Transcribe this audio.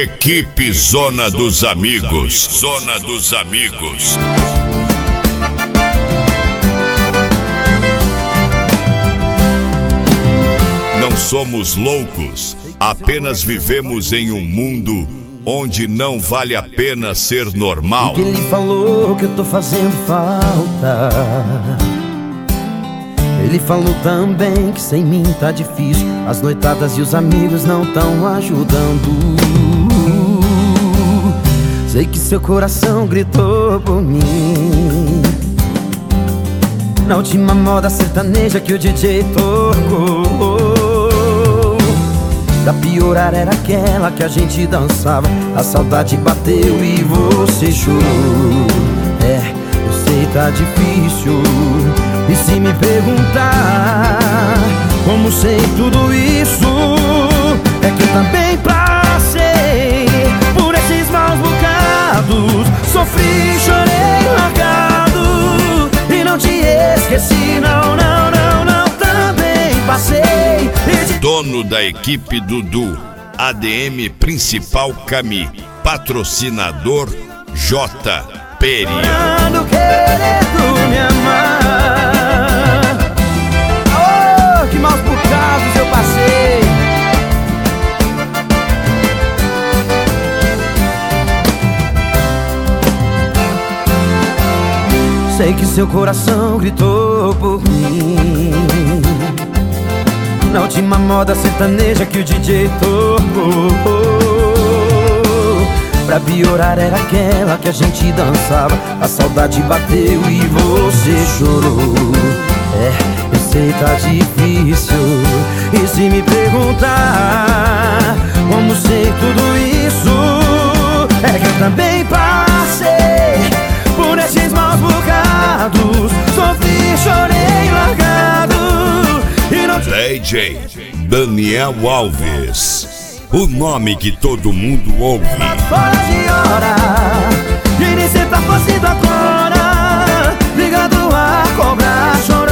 Equipe Zona dos Amigos. Zona dos Amigos. Não somos loucos, apenas vivemos em um mundo onde não vale a pena ser normal. Que ele falou que eu tô fazendo falta. Ele falou também que sem mim tá difícil. As noitadas e os amigos não tão ajudando. Sei que seu coração gritou por mim na última moda sertaneja que o DJ tocou. Pra piorar era aquela que a gente dançava. A saudade bateu e você chorou. É, eu sei tá difícil. E se me perguntar como sei tudo isso, é que eu também passei por esses maus bocados. Sofri, chorei, largado e não te esqueci, não, não, não, não. Também passei. Dono da equipe Dudu, ADM principal Cami, patrocinador J. Peri. Querendo me amar. Oh, que maus bocados eu passei. Sei que seu coração gritou por mim na última moda sertaneja que o DJ tocou. Pra piorar era aquela que a gente dançava. A saudade bateu e você chorou. É, eu sei tá difícil. E se me perguntar como sei tudo isso, é que eu também passei por esses maus bocados. Sofri, chorei, largado e não... DJ Daniel Alves, o nome que todo mundo ouve. Fora de hora, e nem cê tá fazendo agora. Ligado a cobrar, chorar.